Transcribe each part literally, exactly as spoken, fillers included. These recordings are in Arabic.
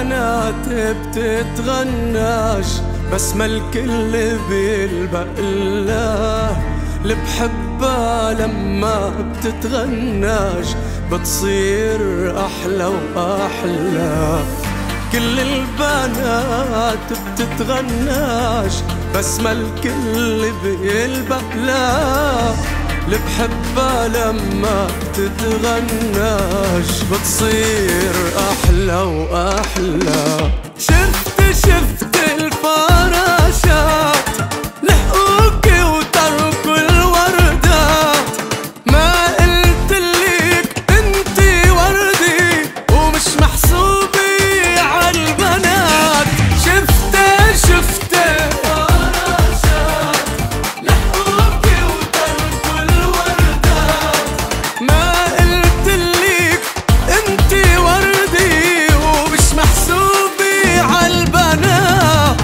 البنات بتتغناش، بس ما الكل بيلبق الله. اللي بحبها لما بتتغناش بتصير أحلى وأحلى. كل البنات بتتغناش، بس ما الكل بيلبق لها. اللي بحبها لما بتتغناش بتصير أحلى وأحلى. شفت شفت الفراشات لحقوكي وتركوا الوردات، ما قلتلك انتي وردي ومش محسوبي عالبنات. شفت شفت الفراشات لحقوكي وتركوا الوردات، ما قلتلك انتي وردي ومش محسوبي عالبنات.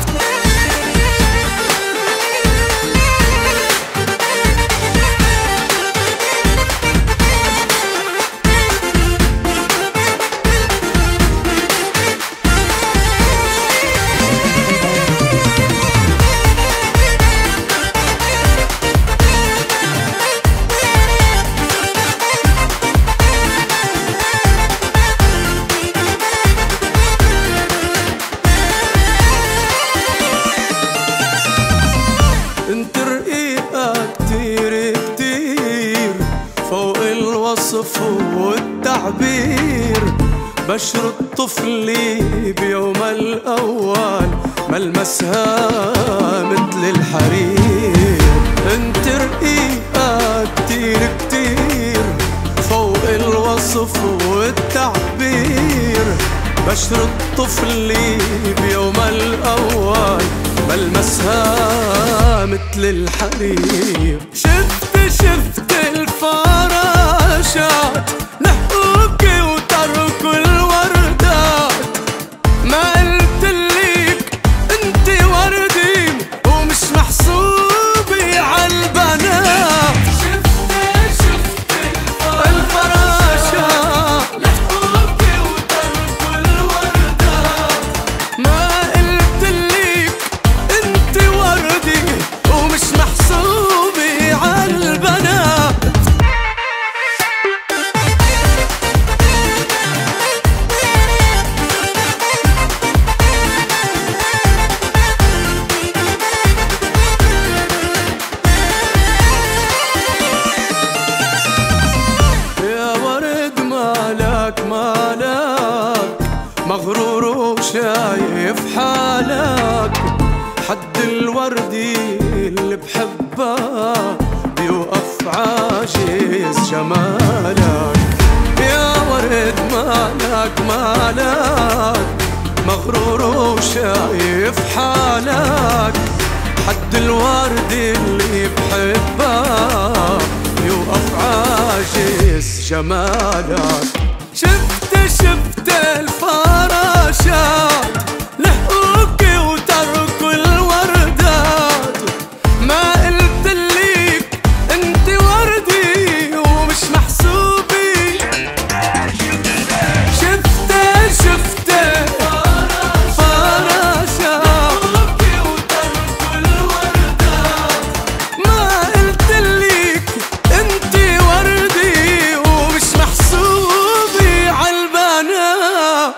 انت رقيقة كتير كتير فوق الوصف والتعبير. بشرة طفلي بيوم الأول ملمسها مثل الحرير. انت رقيقة كتير كتير فوق الوصف والتعبير. بشرة طفلي بيوم الأول ملمسها مثل الحرير. شفت شفت الفراشات لحقوكي وتركوا الوردات، ما قلتلك انتي وردي ومش محسوبي عالبنات. شفت شفت الفراشات لحقوكي وتركوا الوردات، ما قلتلك انتي وردي ومش محسوبي عالبنات. يا ورد مالك مالك مغرور وشايف حالك. حد الوردي اللي بحبها بيوقف عاجز جمالك. يا ورد مالك مالك مغرور وشايف حالك. حد الوردي اللي بحبها بيوقف عاجز جمالك. شفت شفت الفراشات لحقوكي وتركوا الوردات، ما قلتلك انتي وردي ومش محسوبي. شفت شفت فراشات لحقوكي وتركوا الوردات، ما قلتلك انتي وردي ومش محسوبي عالبنات.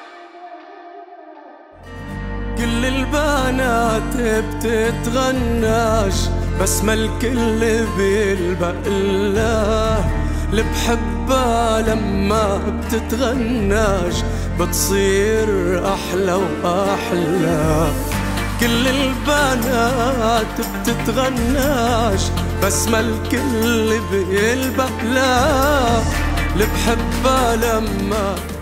كل البنات بتتغناش، بس ما الكل بيلبق الله. اللي بحبها لما بتتغناش بتصير أحلى وأحلى. كل البنات بتتغناش، بس ما الكل بيلبق لها. اللي بحبها لما